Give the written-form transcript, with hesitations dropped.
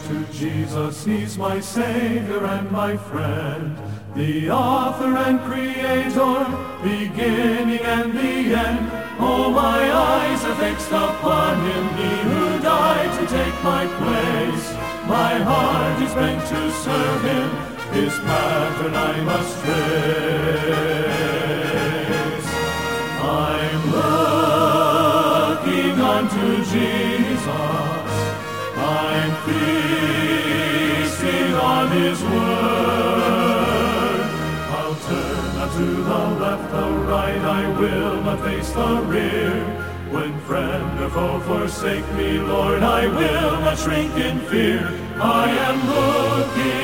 to Jesus, He's my Savior and my friend, the author and creator, beginning and the end. Oh, my eyes are fixed upon Him, He who died to take my place. My heart is bent to serve Him, His pattern I must trace. I'm looking unto Jesus, I'm feasting on His word. I'll turn not to the left, the right, I will not face the rear. When friend or foe forsake me, Lord, I will not shrink in fear. I am looking